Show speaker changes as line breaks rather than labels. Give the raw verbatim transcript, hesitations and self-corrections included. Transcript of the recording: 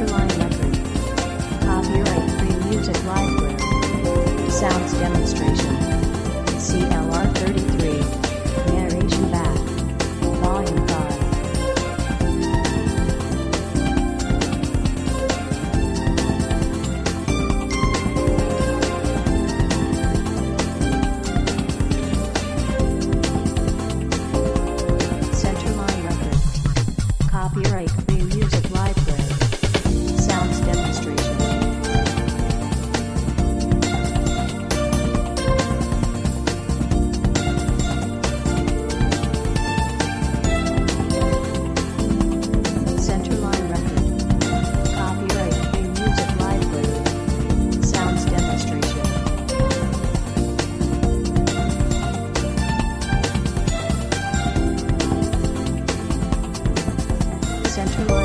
Centerline Record. Copyright Free Music Library. Sounds Demonstration. C L R thirty-three. Narration Back. Volume five. Centerline Record. Copyright Free Music Library. Sounds Demonstration. Centerline Record. Copyright Free Music Library. Sounds Demonstration. Centerline